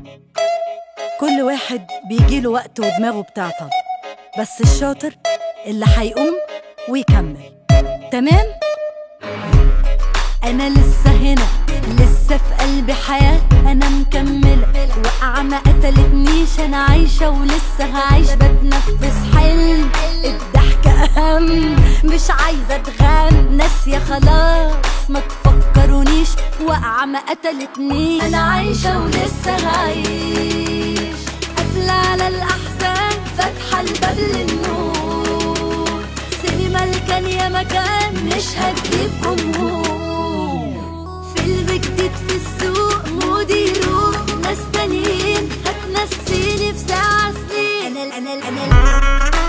كل واحد بيجيله وقت ودماغه بتعطل، بس الشاطر اللي هيقوم ويكمل. تمام؟ أنا لسه هنا، لسه في قلبي حياة، أنا مكملة وقعة ما قتلتنيش، أنا عايشة ولسه هعيش، بتنفس حلم، الضحكة أهم، مش عايزة أتغام، ناسية خلاص ما تفكرونيش، وقعة ما قتلتنيش، أنا عايشة ولسه هعيش، قافلة على الأحزان، فاتحة الباب للنور، سينما كان يا مكان مش هتجيب جمهور، فيلم جديد في السوق، مودي يروح، ناس تانيين هتنسيني في ساعة سنين، أنا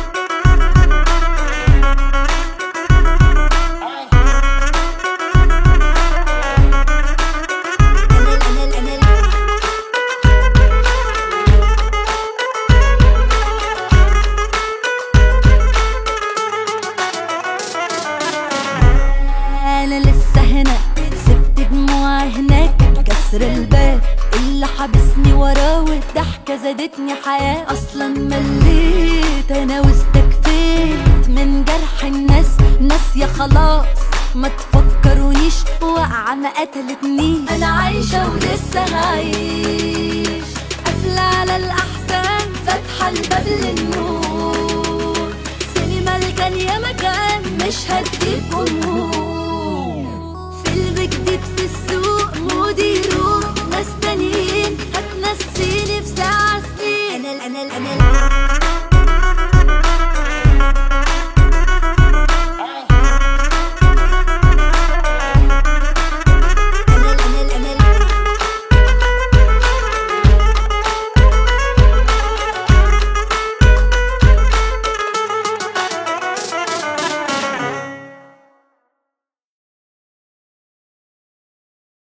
لسه هنا، سبت دموعي هناك، كسر الباب اللي حبسني وراه، والضحكة زادتني حياة، أصلا مليت أنا واستكفيت من جرح الناس، ناسية خلاص ما تفكرونيش، وقعة ما قتلتنيش، أنا عايشة ولسه هعيش.